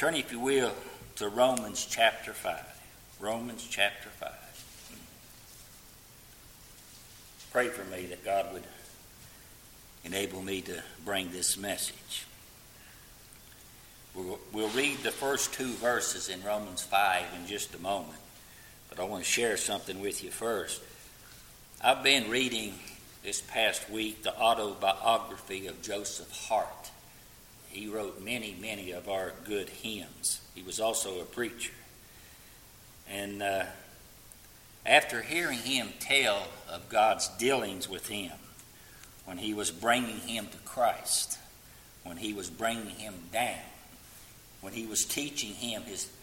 Turn, if you will, to Romans chapter 5. Romans chapter 5. Pray for me that God would enable me to bring this message. We'll read the first two verses in Romans 5 in just a moment, but I want to share something with you first. I've been reading this past week the autobiography of Joseph Hart. He wrote many of our good hymns. He was also a preacher. And after hearing him tell of God's dealings with him, when he was bringing him to Christ, when he was bringing him down, when he was teaching him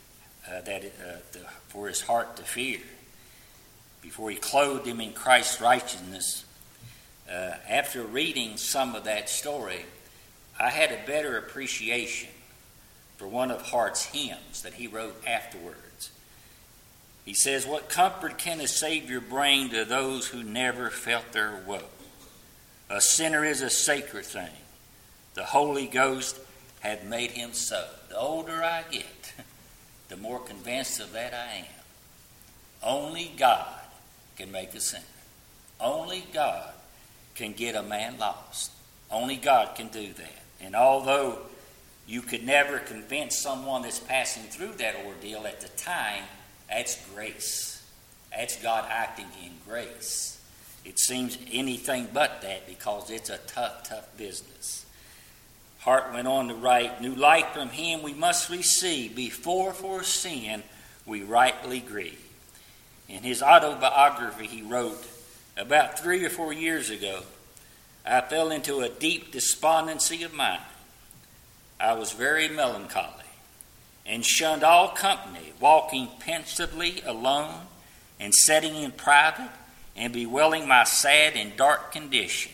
for his heart to fear, before he clothed him in Christ's righteousness, after reading some of that story, I had a better appreciation for one of Hart's hymns that he wrote afterwards. He says, "What comfort can a Savior bring to those who never felt their woe? A sinner is a sacred thing. The Holy Ghost hath made him so." The older I get, the more convinced of that I am. Only God can make a sinner. Only God can get a man lost. Only God can do that. And although you could never convince someone that's passing through that ordeal at the time, that's grace. That's God acting in grace. It seems anything but that, because it's a tough business. Hart went on to write, "New life from him we must receive before for sin we rightly grieve." In his autobiography he wrote, "About 3 or 4 years ago, I fell into a deep despondency of mind. I was very melancholy and shunned all company, walking pensively alone and sitting in private and bewailing my sad and dark condition."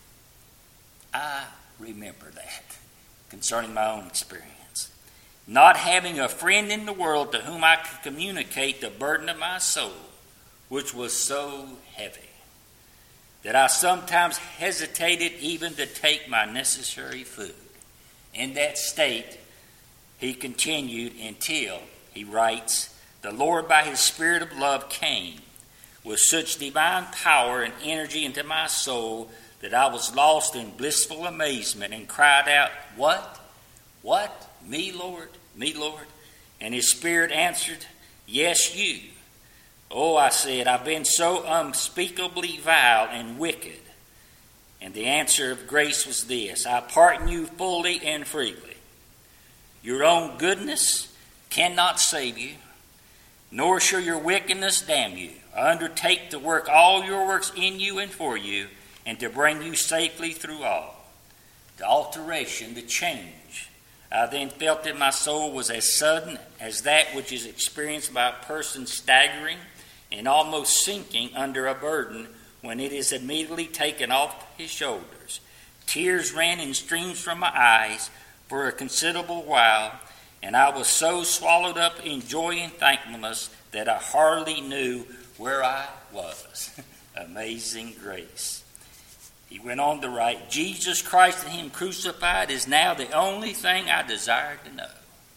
I remember that concerning my own experience. Not having a friend in the world to whom I could communicate the burden of my soul, which was so heavy that I sometimes hesitated even to take my necessary food. In that state, he continued until, he writes, "The Lord by his Spirit of love came with such divine power and energy into my soul that I was lost in blissful amazement and cried out, 'What? Me, Lord? Me, Lord?' And his Spirit answered, 'Yes, you.' Oh," I said, "I've been so unspeakably vile and wicked." And the answer of grace was this: "I pardon you fully and freely. Your own goodness cannot save you, nor shall your wickedness damn you. I undertake to work all your works in you and for you, and to bring you safely through all." The alteration, the change I then felt in my soul was as sudden as that which is experienced by a person staggering and almost sinking under a burden when it is immediately taken off his shoulders. Tears ran in streams from my eyes for a considerable while, and I was so swallowed up in joy and thankfulness that I hardly knew where I was. Amazing grace. He went on to write, "Jesus Christ and him crucified is now the only thing I desire to know."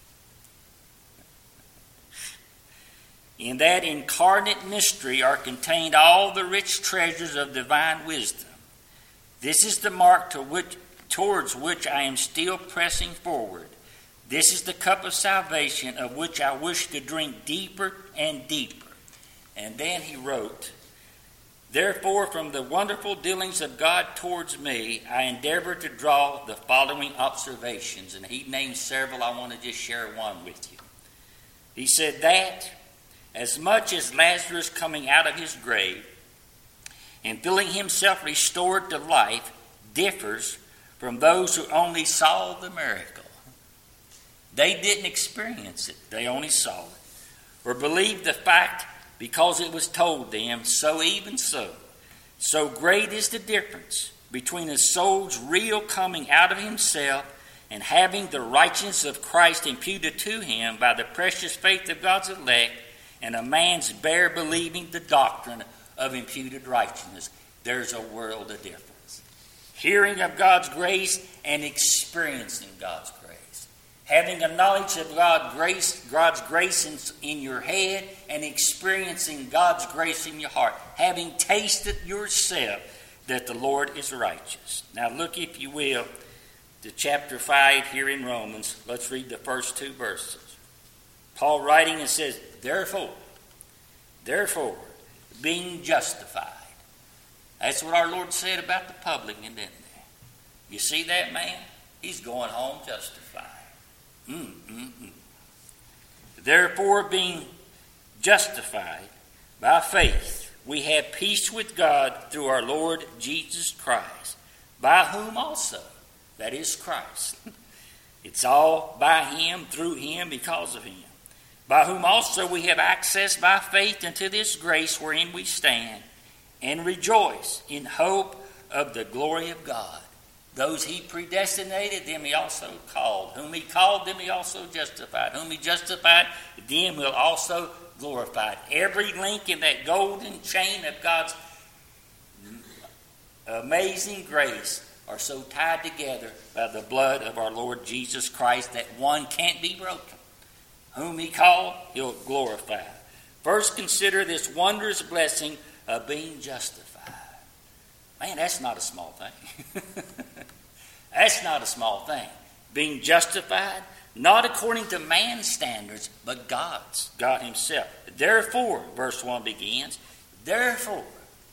In that incarnate mystery are contained all the rich treasures of divine wisdom. This is the mark towards which I am still pressing forward. This is the cup of salvation of which I wish to drink deeper and deeper. And then he wrote, "Therefore, from the wonderful dealings of God towards me, I endeavor to draw the following observations." And he named several. I want to just share one with you. He said that as much as Lazarus coming out of his grave and feeling himself restored to life differs from those who only saw the miracle. They didn't experience it. They only saw it, or believed the fact because it was told them. So even so great is the difference between a soul's real coming out of himself and having the righteousness of Christ imputed to him by the precious faith of God's elect, and a man's bare believing the doctrine of imputed righteousness. There's a world of difference. Hearing of God's grace and experiencing God's grace. Having a knowledge of God's grace in your head and experiencing God's grace in your heart. Having tasted yourself that the Lord is righteous. Now look, if you will, to chapter 5 here in Romans. Let's read the first 2 verses. Paul writing and says, Therefore, being justified. That's what our Lord said about the publican, didn't he? You see that man? He's going home justified. Therefore, being justified by faith, we have peace with God through our Lord Jesus Christ, by whom also, that is Christ. It's all by him, through him, because of him. By whom also we have access by faith into this grace wherein we stand, and rejoice in hope of the glory of God. Those he predestinated, them he also called. Whom he called, them he also justified. Whom he justified, them will also glorify. Every link in that golden chain of God's amazing grace are so tied together by the blood of our Lord Jesus Christ that one can't be broken. Whom he called, he'll glorify. First, consider this wondrous blessing of being justified. Man, that's not a small thing. That's not a small thing. Being justified, not according to man's standards, but God's. God himself. Therefore, verse 1 begins, Therefore,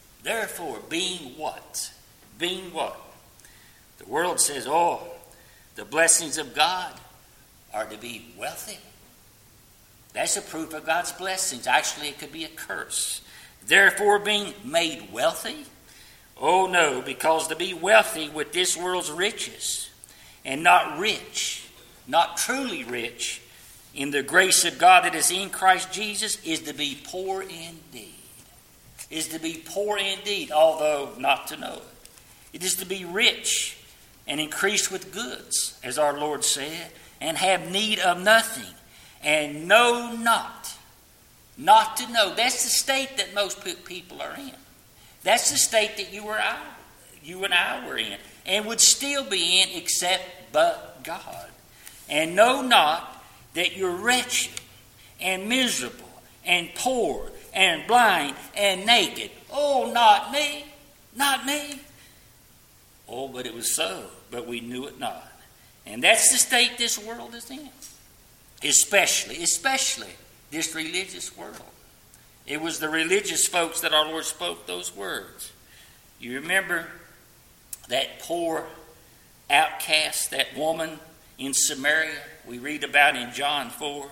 being what? Being what? The world says, the blessings of God are to be wealthy. That's a proof of God's blessings. Actually, it could be a curse. Therefore, being made wealthy? Oh no, because to be wealthy with this world's riches and not rich, not truly rich in the grace of God that is in Christ Jesus is to be poor indeed. Is to be poor indeed, although not to know it. It is to be rich and increase with goods, as our Lord said, and have need of nothing, and know not. Not to know. That's the state that most people are in. That's the state that you and I were in, and would still be in, except but God. And know not that you're wretched and miserable and poor and blind and naked. Oh, not me, not me. Oh, but it was so, but we knew it not. And that's the state this world is in. Especially this religious world. It was the religious folks that our Lord spoke those words. You remember that poor outcast, that woman in Samaria we read about in John 4?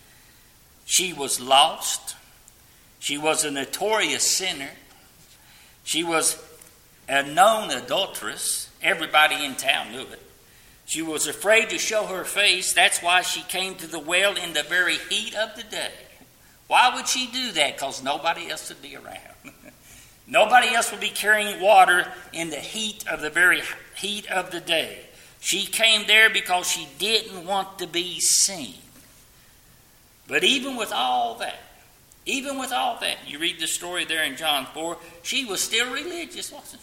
She was lost. She was a notorious sinner. She was a known adulteress. Everybody in town knew it. She was afraid to show her face. That's why she came to the well in the very heat of the day. Why would she do that? Because nobody else would be around. Nobody else would be carrying water in the heat of the very heat of the day. She came there because she didn't want to be seen. But even with all that, you read the story there in John 4, she was still religious, wasn't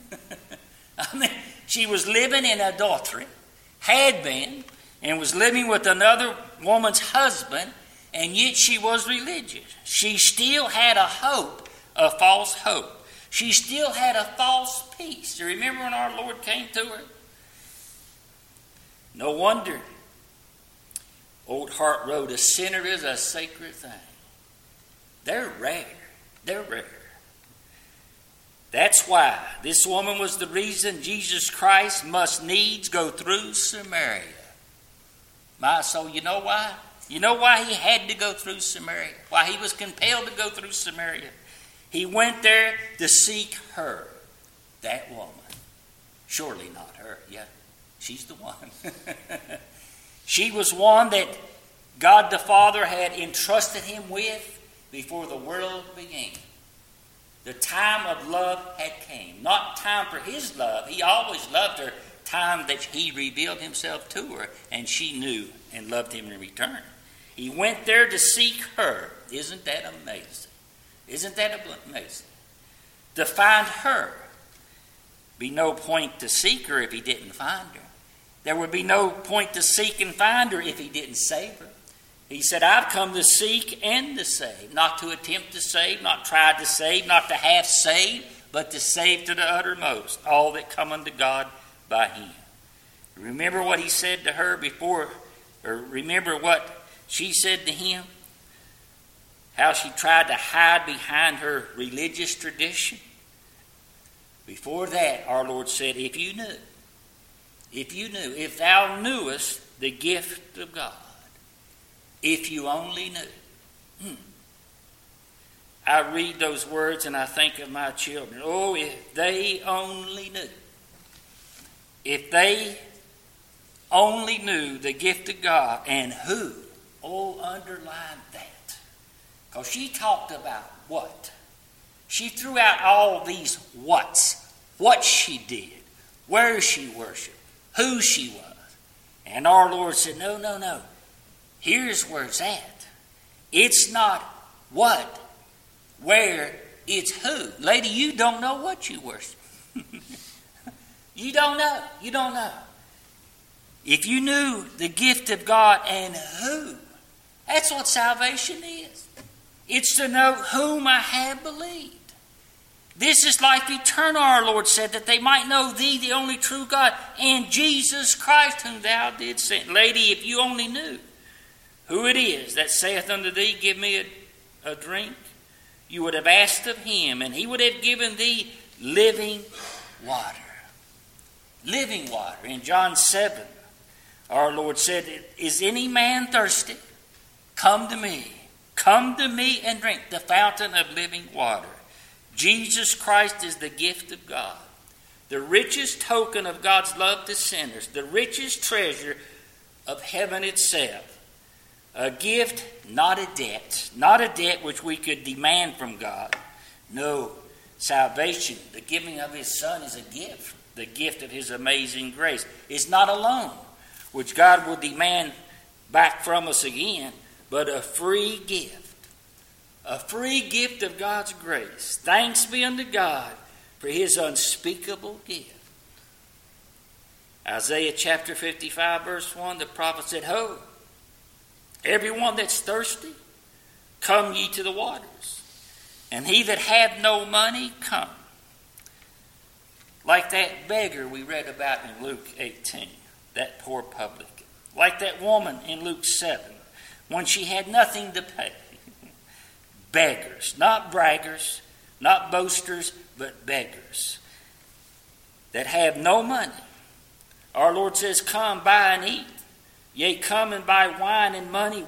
she? She was living in adultery, had been, and was living with another woman's husband, and yet she was religious. She still had a hope, a false hope. She still had a false peace. You remember when our Lord came to her? No wonder Old Hart wrote, a sinner is a sacred thing. They're rare. That's why this woman was the reason Jesus Christ must needs go through Samaria. My soul, you know why? You know why he had to go through Samaria? Why he was compelled to go through Samaria? He went there to seek her, that woman. Surely not her. Yeah, she's the one. She was one that God the Father had entrusted him with before the world began. The time of love had came. Not time for his love. He always loved her. Time that he revealed himself to her, and she knew and loved him in return. He went there to seek her. Isn't that amazing? Isn't that amazing? To find her. Be no point to seek her if he didn't find her. There would be no point to seek and find her if he didn't save her. He said, I've come to seek and to save, not to attempt to save, not try to save, not to half save, but to save to the uttermost all that come unto God by him. Remember what he said to her before, or remember what she said to him? How she tried to hide behind her religious tradition. Before that, our Lord said, if thou knewest the gift of God, if you only knew. I read those words and I think of my children. Oh, if they only knew. If they only knew the gift of God and who. Oh, underline that. Because she talked about what? She threw out all these whats. What she did. Where she worshiped. Who she was. And our Lord said, no. Here's where it's at. It's not what, where, it's who. Lady, you don't know what you worship. You don't know. You don't know. If you knew the gift of God and who, that's what salvation is. It's to know whom I have believed. This is life eternal, our Lord said, that they might know thee, the only true God, and Jesus Christ, whom thou didst send. Lady, if you only knew who it is that saith unto thee, give me a drink, you would have asked of him, and he would have given thee living water. Living water. In John 7, our Lord said, is any man thirsty? Come to me. Come to me and drink the fountain of living water. Jesus Christ is the gift of God. The richest token of God's love to sinners. The richest treasure of heaven itself. A gift, not a debt. Not a debt which we could demand from God. No, salvation, the giving of his Son, is a gift. The gift of his amazing grace. It's not a loan, which God will demand back from us again, but a free gift. A free gift of God's grace. Thanks be unto God for his unspeakable gift. Isaiah chapter 55 verse 1, the prophet said, Ho, everyone that's thirsty, come ye to the waters. And he that hath no money, come. Like that beggar we read about in Luke 18, that poor publican. Like that woman in Luke 7, when she had nothing to pay. Beggars, not braggers, not boasters, but beggars that have no money. Our Lord says, come, buy and eat. Yea, come and buy wine and money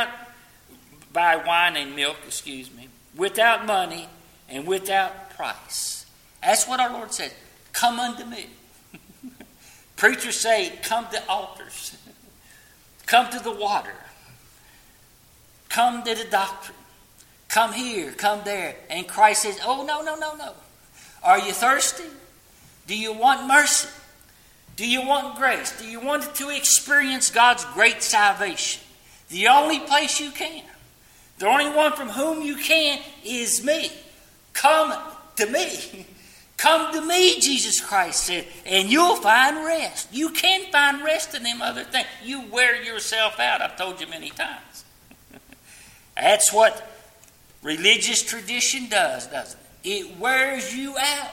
buy wine and milk, without money and without price. That's what our Lord said. Come unto me. Preachers say, come to altars. Come to the water. Come to the doctrine. Come here, come there. And Christ says, oh, no. Are you thirsty? Do you want mercy? Do you want grace? Do you want to experience God's great salvation? The only place you can. The only one from whom you can is me. Come to me. Come to me, Jesus Christ said, and you'll find rest. You can find rest in them other things. You wear yourself out. I've told you many times. That's what religious tradition does, doesn't it? It wears you out.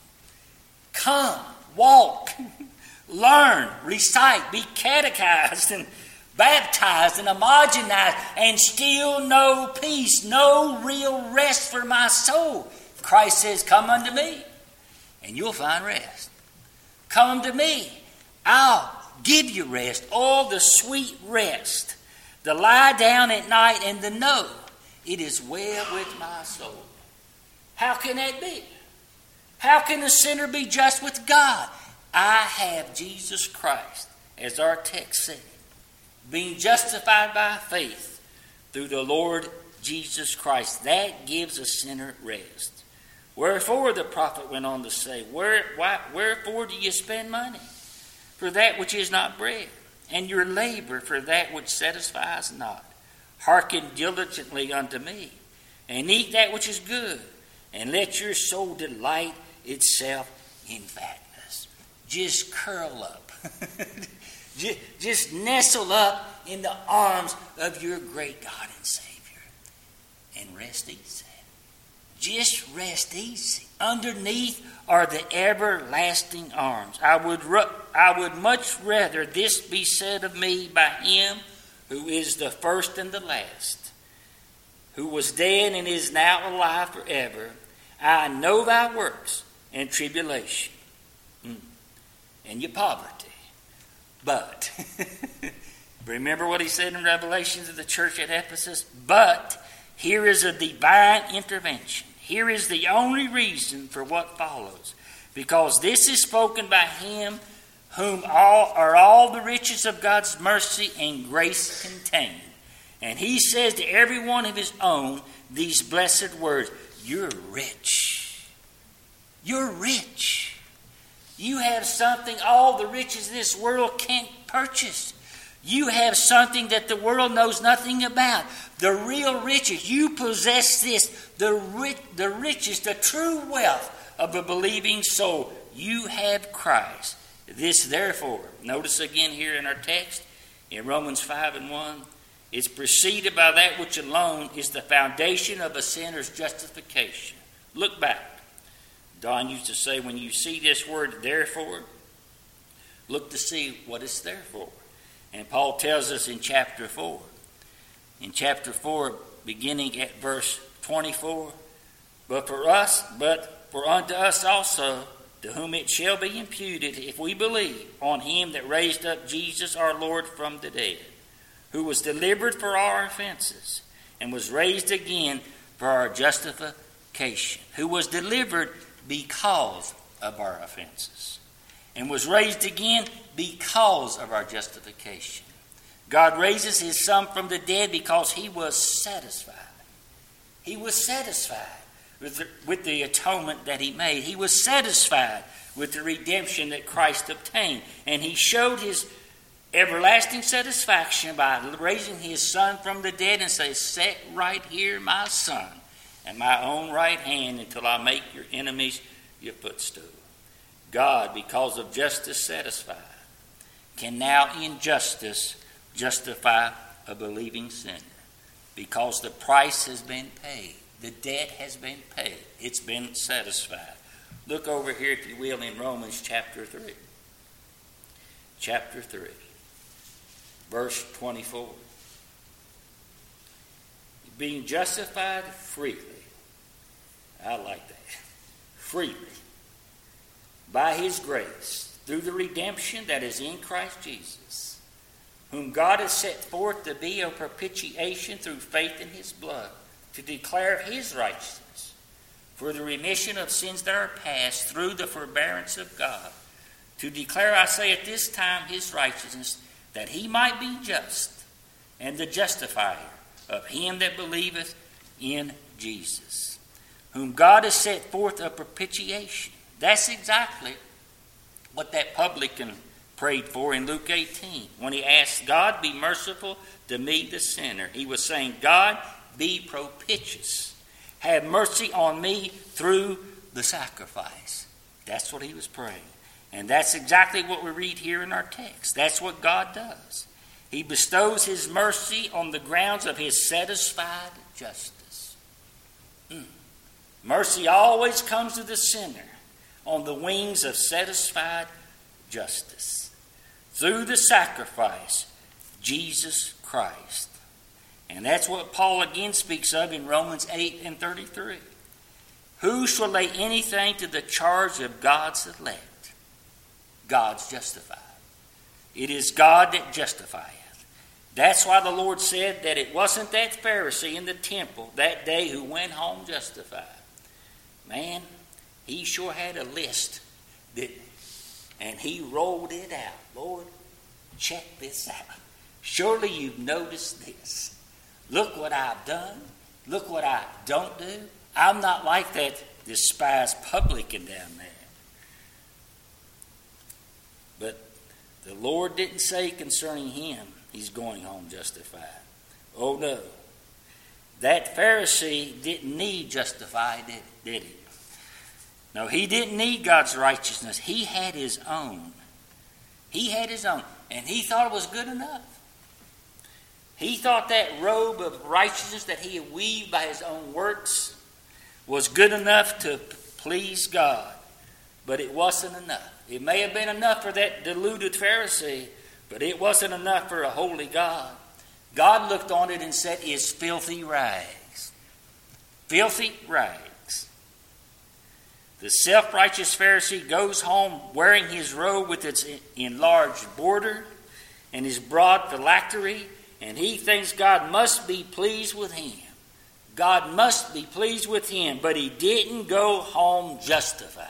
Come, walk, learn, recite, be catechized and baptized and homogenized, and still no peace, no real rest for my soul. Christ says, come unto me, and you'll find rest. Come to me, I'll give you rest. Oh, the sweet rest. To lie down at night and to know it is well with my soul. How can that be? How can a sinner be just with God? I have Jesus Christ, as our text said, being justified by faith through the Lord Jesus Christ. That gives a sinner rest. Wherefore, the prophet went on to say, wherefore do you spend money for that which is not bread, and your labor for that which satisfies not? Hearken diligently unto me, and eat that which is good, and let your soul delight itself in fatness. Just curl up. Just nestle up in the arms of your great God and Savior and rest easy. Just rest easy. Underneath are the everlasting arms. I would much rather this be said of me by him who is the first and the last, who was dead and is now alive forever. I know thy works and tribulation and your poverty. But, remember what he said in Revelation to the church at Ephesus? But here is a divine intervention. Here is the only reason for what follows. Because this is spoken by him whom all the riches of God's mercy and grace contain. And he says to every one of his own these blessed words, you're rich. You're rich. You have something all the riches of this world can't purchase. You have something that the world knows nothing about. The real riches. You possess this, the riches, the true wealth of a believing soul. You have Christ. This therefore, notice again here in our text, in Romans 5:1, it's preceded by that which alone is the foundation of a sinner's justification. Look back. Don used to say, when you see this word, therefore, look to see what it's there for. And Paul tells us in chapter 4. In chapter 4, beginning at verse 24, but for unto us also, to whom it shall be imputed, if we believe on him that raised up Jesus our Lord from the dead, who was delivered for our offenses, and was raised again for our justification, who was delivered because of our offenses, and was raised again because of our justification. God raises his Son from the dead because he was satisfied. He was satisfied with the atonement that he made. He was satisfied with the redemption that Christ obtained. And he showed his everlasting satisfaction by raising his Son from the dead and say, set right here, my Son, at my own right hand until I make your enemies your footstool. God, because of justice satisfied, can now in justice justify a believing sinner, because the price has been paid. The debt has been paid. It's been satisfied. Look over here, if you will, in Romans chapter 3. Chapter 3, verse 24. Being justified freely. I like that. Freely. By his grace, through the redemption that is in Christ Jesus, whom God has set forth to be a propitiation through faith in his blood, to declare his righteousness, for the remission of sins that are past through the forbearance of God, to declare, I say, at this time his righteousness, that he might be just and the justifier of him that believeth in Jesus, whom God has set forth a propitiation. That's exactly what that publican prayed for in Luke 18 when he asked, God, be merciful to me, the sinner. He was saying, God, be propitious. Have mercy on me through the sacrifice. That's what he was praying. And that's exactly what we read here in our text. That's what God does. He bestows his mercy on the grounds of his satisfied justice. Mercy always comes to the sinner on the wings of satisfied justice. Through the sacrifice, Jesus Christ. And that's what Paul again speaks of in Romans 8:33. Who shall lay anything to the charge of God's elect? God's justified. It is God that justifieth. That's why the Lord said that it wasn't that Pharisee in the temple that day who went home justified. Man, he sure had a list, and he rolled it out. Lord, check this out. Surely you've noticed this. Look what I've done. Look what I don't do. I'm not like that despised publican down there. But the Lord didn't say concerning him, he's going home justified. Oh no. That Pharisee didn't need justified, did he? No, he didn't need God's righteousness. He had his own. He had his own. And he thought it was good enough. He thought that robe of righteousness that he had weaved by his own works was good enough to please God. But it wasn't enough. It may have been enough for that deluded Pharisee, but it wasn't enough for a holy God. God looked on it and said, "It's filthy rags." Filthy rags. The self-righteous Pharisee goes home wearing his robe with its enlarged border and his broad phylactery, and he thinks God must be pleased with him. God must be pleased with him, but he didn't go home justified.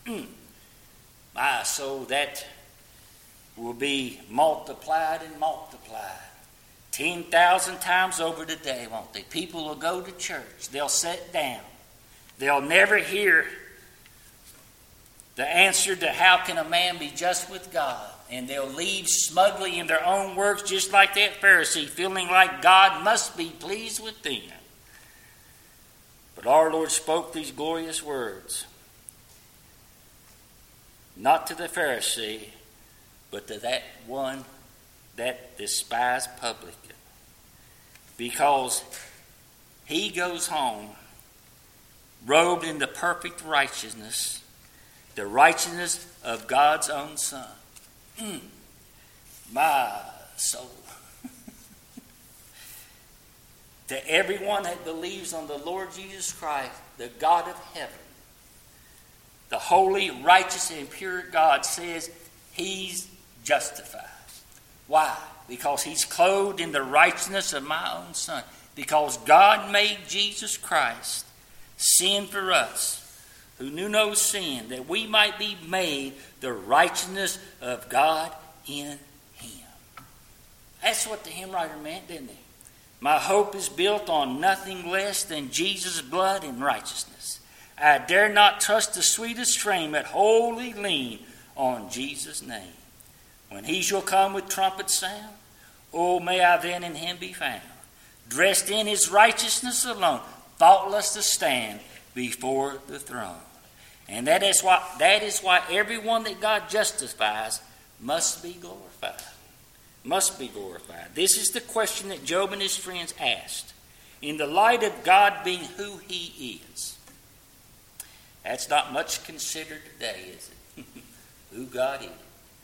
My soul, that will be multiplied and multiplied. 10,000 times over today, won't they? People will go to church. They'll sit down. They'll never hear the answer to how can a man be just with God. And they'll leave smugly in their own works, just like that Pharisee, feeling like God must be pleased with them. But our Lord spoke these glorious words, not to the Pharisee, but to that one, that despised publican. Because he goes home robed in the perfect righteousness, the righteousness of God's own Son. My soul. To everyone that believes on the Lord Jesus Christ, the God of heaven, the holy, righteous, and pure God, says he's justified. Why? Because he's clothed in the righteousness of my own Son. Because God made Jesus Christ sin for us, who knew no sin, that we might be made the righteousness of God in him. That's what the hymn writer meant, didn't he? My hope is built on nothing less than Jesus' blood and righteousness. I dare not trust the sweetest frame, but wholly lean on Jesus' name. When he shall come with trumpet sound, oh, may I then in him be found, dressed in his righteousness alone, faultless to stand before the throne. And that is why everyone that God justifies must be glorified. Must be glorified. This is the question that Job and his friends asked. In the light of God being who he is. That's not much considered today, is it? Who God is.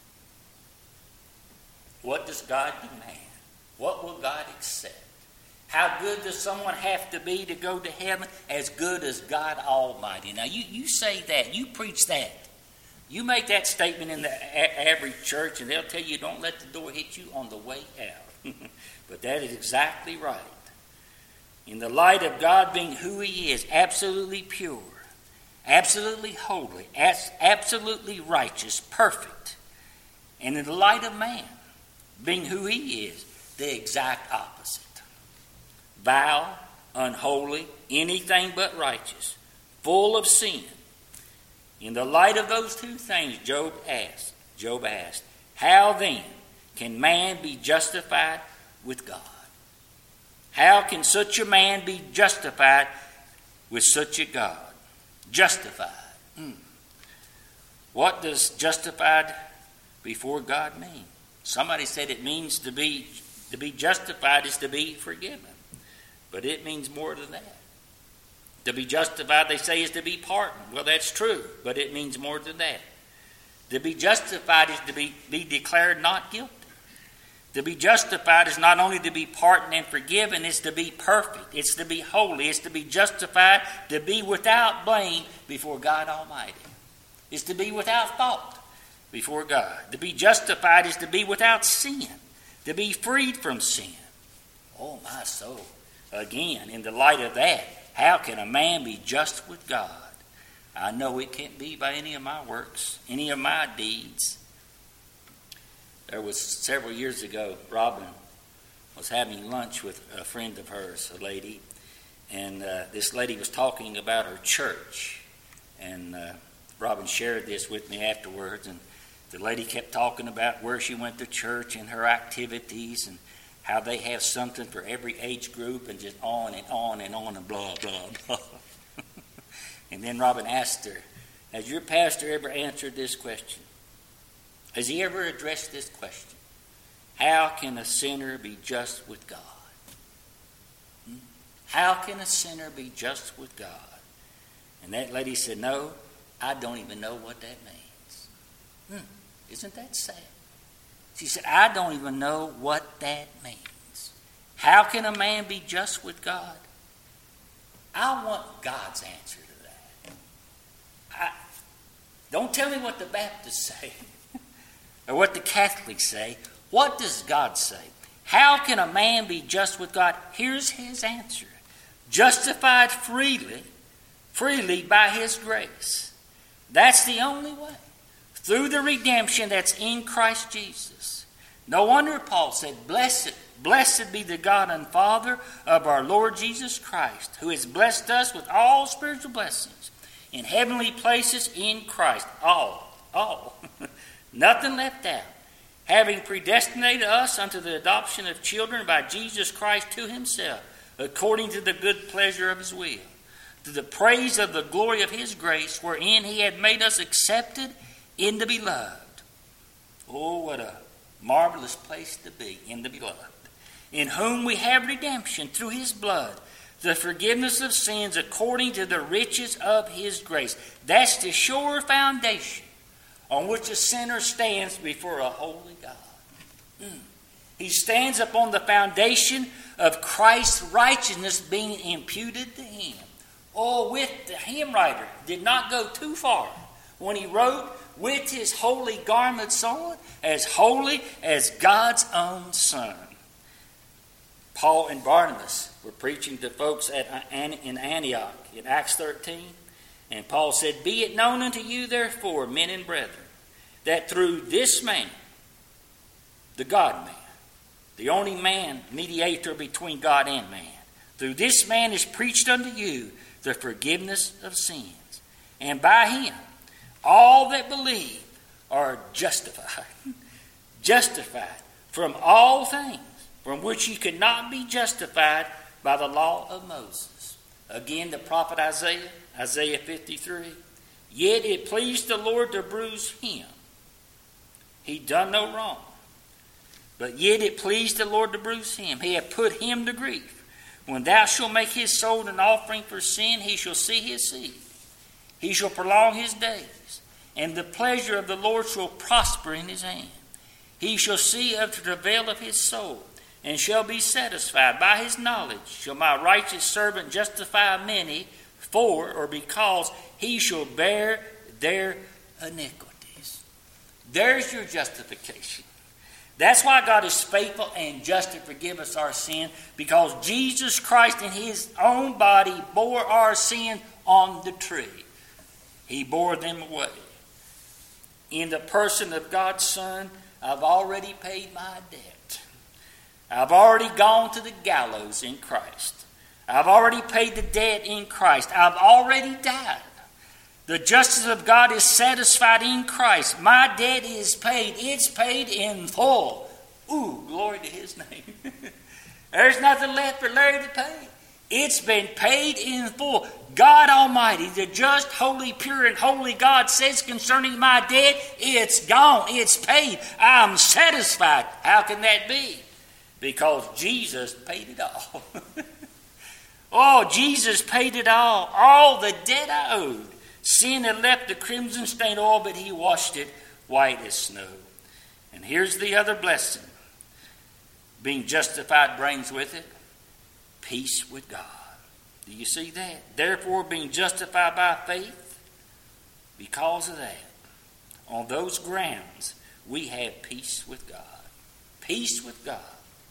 What does God demand? What will God accept? How good does someone have to be to go to heaven? As good as God Almighty. Now, you say that. You preach that. You make that statement in the average church, and they'll tell you don't let the door hit you on the way out. But that is exactly right. In the light of God being who he is, absolutely pure, absolutely holy, absolutely righteous, perfect. And in the light of man being who he is, the exact opposite. Vile, unholy, anything but righteous, full of sin. In the light of those two things, Job asked, how then can man be justified with God? How can such a man be justified with such a God? Justified. What does justified before God mean? Somebody said it means to be justified is to be forgiven. But it means more than that. To be justified, they say, is to be pardoned. Well, that's true, but it means more than that. To be justified is to be declared not guilty. To be justified is not only to be pardoned and forgiven, it's to be perfect. It's to be holy. It's to be justified, to be without blame before God Almighty. It's to be without fault before God. To be justified is to be without sin, to be freed from sin. Oh, my soul. Again, in the light of that, how can a man be just with God? I know it can't be by any of my works, any of my deeds. There was several years ago, Robin was having lunch with a friend of hers, a lady, and this lady was talking about her church. And Robin shared this with me afterwards, and the lady kept talking about where she went to church and her activities and how they have something for every age group and just on and on and on and blah, blah, blah. And then Robin asked her, has your pastor ever answered this question? Has he ever addressed this question? how can a sinner be just with God? How can a sinner be just with God? And that lady said, no, I don't even know what that means. Isn't that sad? She said, I don't even know what that means. How can a man be just with God? I want God's answer to that. Don't tell me what the Baptists say or what the Catholics say. What does God say? How can a man be just with God? Here's his answer. Justified freely by his grace. That's the only way. Through the redemption that's in Christ Jesus. No wonder Paul said, Blessed be the God and Father of our Lord Jesus Christ, who has blessed us with all spiritual blessings in heavenly places in Christ. All. Nothing left out. Having predestinated us unto the adoption of children by Jesus Christ to himself, according to the good pleasure of his will, to the praise of the glory of his grace, wherein he had made us accepted in the beloved. Oh, what a marvelous place to be, in the beloved. In whom we have redemption through his blood, the forgiveness of sins according to the riches of his grace. That's the sure foundation on which a sinner stands before a holy God. He stands upon the foundation of Christ's righteousness being imputed to him. Oh, with the hymn writer did not go too far when he wrote, with his holy garments on, as holy as God's own Son. Paul and Barnabas were preaching to folks in Antioch in Acts 13. And Paul said, Be it known unto you, therefore, men and brethren, that through this man, the God-man, the only man, mediator between God and man, through this man is preached unto you the forgiveness of sins. And by him, all that believe are justified. Justified from all things from which you could not be justified by the law of Moses. Again, the prophet Isaiah 53. Yet it pleased the Lord to bruise him. He done no wrong. But yet it pleased the Lord to bruise him. He hath put him to grief. When thou shalt make his soul an offering for sin, he shall see his seed. He shall prolong his days, and the pleasure of the Lord shall prosper in his hand. He shall see of the travail of his soul, and shall be satisfied. By his knowledge shall my righteous servant justify many, for or because he shall bear their iniquities. There's your justification. That's why God is faithful and just to forgive us our sin, because Jesus Christ in his own body bore our sin on the tree. He bore them away. In the person of God's Son, I've already paid my debt. I've already gone to the gallows in Christ. I've already paid the debt in Christ. I've already died. The justice of God is satisfied in Christ. My debt is paid. It's paid in full. Ooh, glory to his name. There's nothing left for Larry to pay. It's been paid in full. God Almighty, the just, holy, pure, and holy God says concerning my debt, it's gone. It's paid. I'm satisfied. How can that be? Because Jesus paid it all. Oh, Jesus paid it all. All the debt I owed. Sin had left the crimson stained oil, but he washed it white as snow. And here's the other blessing. Being justified brings with it peace with God. Do you see that? Therefore, being justified by faith, because of that, on those grounds, we have peace with God. Peace with God.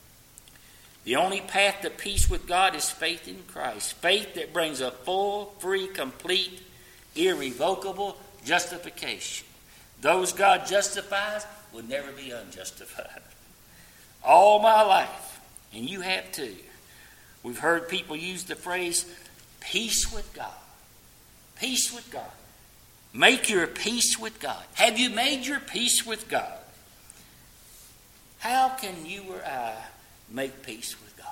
The only path to peace with God is faith in Christ. Faith that brings a full, free, complete, irrevocable justification. Those God justifies will never be unjustified. All my life, and you have too, we've heard people use the phrase, peace with God. Peace with God. Make your peace with God. Have you made your peace with God? How can you or I make peace with God?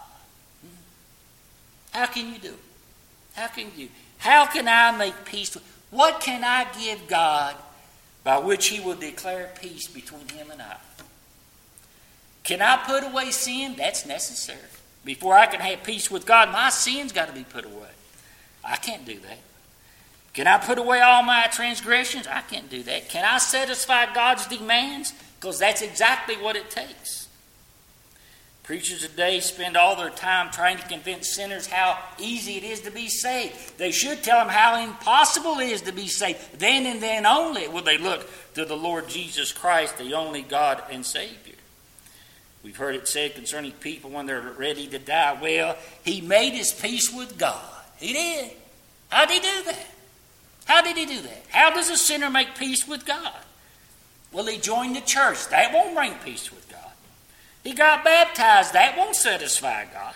How can you do it? How can I make peace? What can I give God by which he will declare peace between him and I? Can I put away sin? That's necessary. Before I can have peace with God, my sin's got to be put away. I can't do that. Can I put away all my transgressions? I can't do that. Can I satisfy God's demands? Because that's exactly what it takes. Preachers today spend all their time trying to convince sinners how easy it is to be saved. They should tell them how impossible it is to be saved. Then and then only will they look to the Lord Jesus Christ, the only God and Savior. We've heard it said concerning people when they're ready to die, well, he made his peace with God. He did. How did he do that? How did he do that? How does a sinner make peace with God? Well, he joined the church. That won't bring peace with God. He got baptized. That won't satisfy God.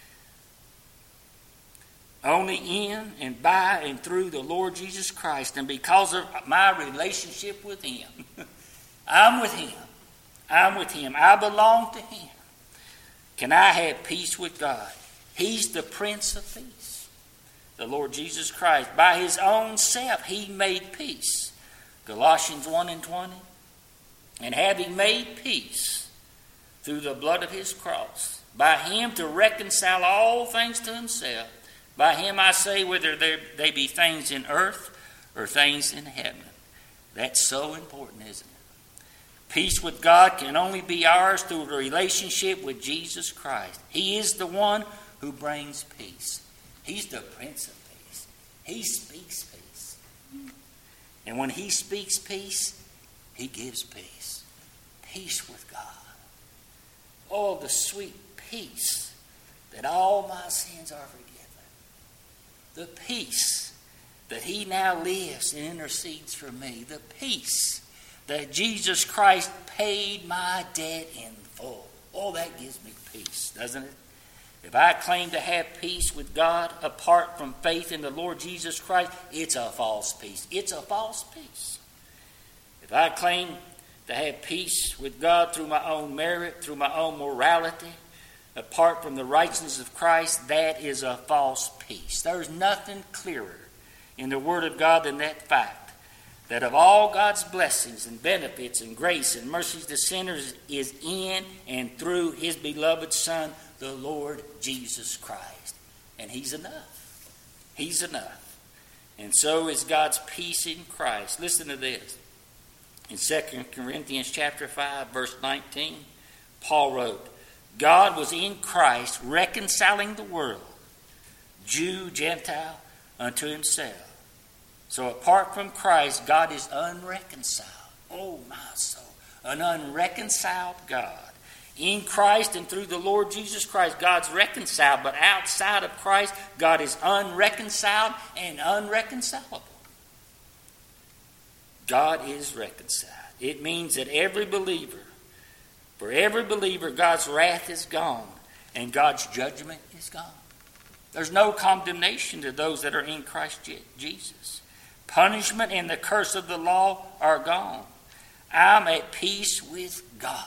Only in and by and through the Lord Jesus Christ, and because of my relationship with him, I'm with him. I'm with him. I belong to him. Can I have peace with God? He's the Prince of Peace. The Lord Jesus Christ, by his own self, he made peace. Colossians 1:20. And having made peace through the blood of his cross, by him to reconcile all things to himself. By him I say, whether they be things in earth or things in heaven. That's so important, isn't it? Peace with God can only be ours through a relationship with Jesus Christ. He is the one who brings peace. He's the Prince of Peace. He speaks peace. And when he speaks peace, he gives peace. Peace with God. Oh, the sweet peace that all my sins are forgiven. The peace that he now lives and intercedes for me. The peace that Jesus Christ paid my debt in full. Oh, that gives me peace, doesn't it? If I claim to have peace with God apart from faith in the Lord Jesus Christ, it's a false peace. It's a false peace. If I claim to have peace with God through my own merit, through my own morality, apart from the righteousness of Christ, that is a false peace. There's nothing clearer in the Word of God than that fact, that of all God's blessings and benefits and grace and mercies to sinners is in and through his beloved Son, the Lord Jesus Christ. And he's enough. He's enough. And so is God's peace in Christ. Listen to this. In 2 Corinthians chapter 5, verse 19, Paul wrote, God was in Christ reconciling the world, Jew, Gentile, unto himself. So apart from Christ, God is unreconciled. Oh, my soul. An unreconciled God. In Christ and through the Lord Jesus Christ, God's reconciled. But outside of Christ, God is unreconciled and unreconcilable. God is reconciled. It means that for every believer, God's wrath is gone and God's judgment is gone. There's no condemnation to those that are in Christ Jesus. Punishment and the curse of the law are gone. I'm at peace with God.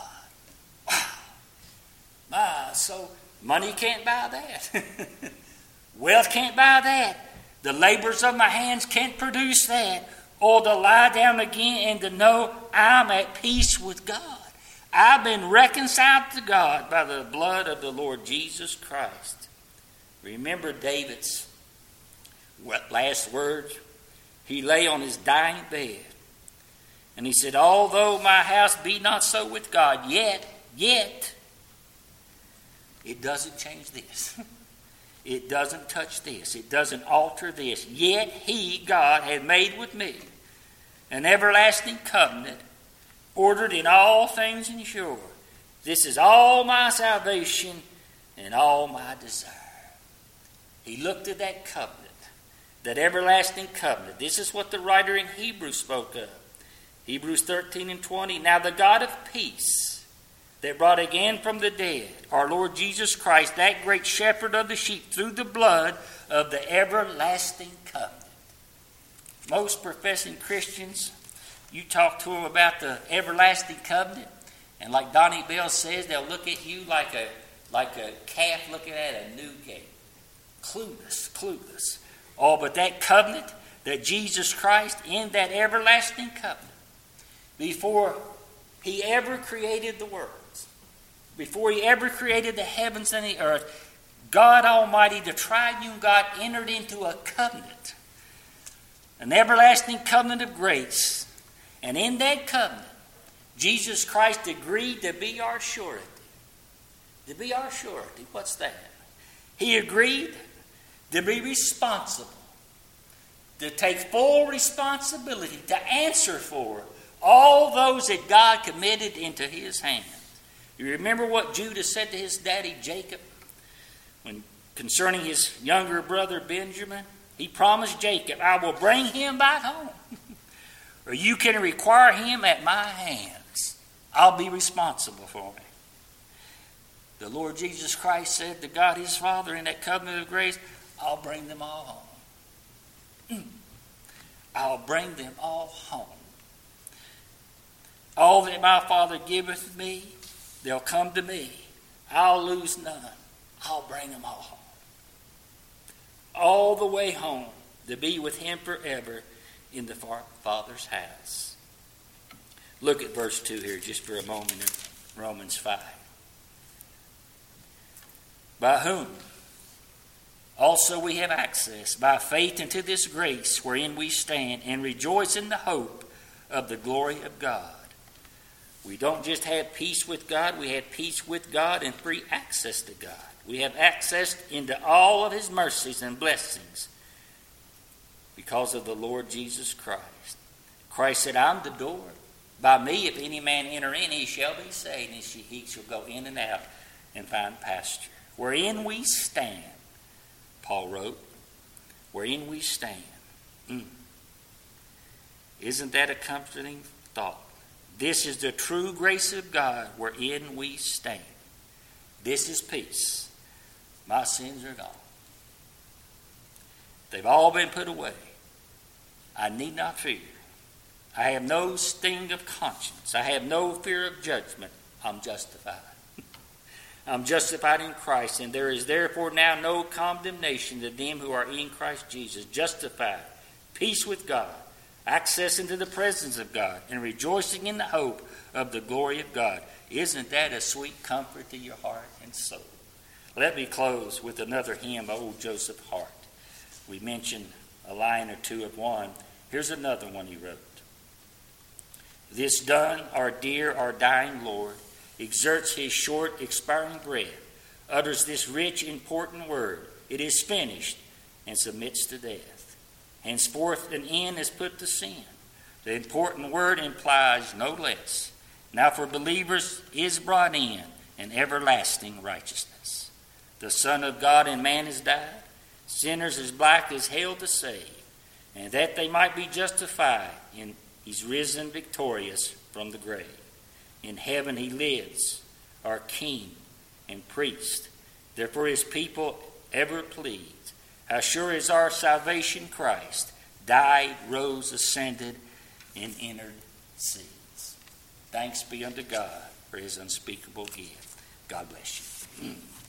Wow. So money can't buy that. Wealth can't buy that. The labors of my hands can't produce that. Or to lie down again and to know I'm at peace with God. I've been reconciled to God by the blood of the Lord Jesus Christ. Remember David's last words? He lay on his dying bed. And he said, although my house be not so with God, yet, it doesn't change this. It doesn't touch this. It doesn't alter this. Yet he, God, had made with me an everlasting covenant, ordered in all things and sure. This is all my salvation and all my desire. He looked at that covenant. That everlasting covenant. This is what the writer in Hebrews spoke of. Hebrews 13:20. Now the God of peace that brought again from the dead our Lord Jesus Christ, that great shepherd of the sheep, through the blood of the everlasting covenant. Most professing Christians, you talk to them about the everlasting covenant, and like Donnie Bell says, they'll look at you like a calf looking at a new calf. Clueless. Oh, but that covenant, that Jesus Christ, in that everlasting covenant, before he ever created the worlds, before he ever created the heavens and the earth, God Almighty, the triune God, entered into a covenant, an everlasting covenant of grace. And in that covenant, Jesus Christ agreed to be our surety. To be our surety. What's that? He agreed to be responsible, to take full responsibility, to answer for all those that God committed into his hand. You remember what Judah said to his daddy Jacob when concerning his younger brother Benjamin? He promised Jacob, I will bring him back home. Or you can require him at my hands. I'll be responsible for him. The Lord Jesus Christ said to God his Father in that covenant of grace, I'll bring them all home. I'll bring them all home. All that my Father giveth me, they'll come to me. I'll lose none. I'll bring them all home. All the way home to be with him forever in the Father's house. Look at verse 2 here just for a moment in Romans 5. By whom also we have access by faith into this grace wherein we stand and rejoice in the hope of the glory of God. We don't just have peace with God, we have peace with God and free access to God. We have access into all of his mercies and blessings because of the Lord Jesus Christ. Christ said, I'm the door. By me, if any man enter in, he shall be saved, and he shall go in and out and find pasture. Wherein we stand, Paul wrote, wherein we stand. Isn't that a comforting thought? This is the true grace of God wherein we stand. This is peace. My sins are gone. They've all been put away. I need not fear. I have no sting of conscience. I have no fear of judgment. I'm justified. I'm justified in Christ, and there is therefore now no condemnation to them who are in Christ Jesus. Justified, peace with God, access into the presence of God, and rejoicing in the hope of the glory of God. Isn't that a sweet comfort to your heart and soul? Let me close with another hymn by old Joseph Hart. We mentioned a line or two of one. Here's another one he wrote. This done, our dear, our dying Lord exerts his short, expiring breath, utters this rich, important word, it is finished, and submits to death. Henceforth an end is put to sin. The important word implies no less. Now for believers is brought in an everlasting righteousness. The Son of God and man has died, sinners as black as hell to save, and that they might be justified, and he's risen victorious from the grave. In heaven he lives, our King and priest. Therefore his people ever plead. How sure is our salvation Christ, died, rose, ascended, and entered seas. Thanks be unto God for his unspeakable gift. God bless you.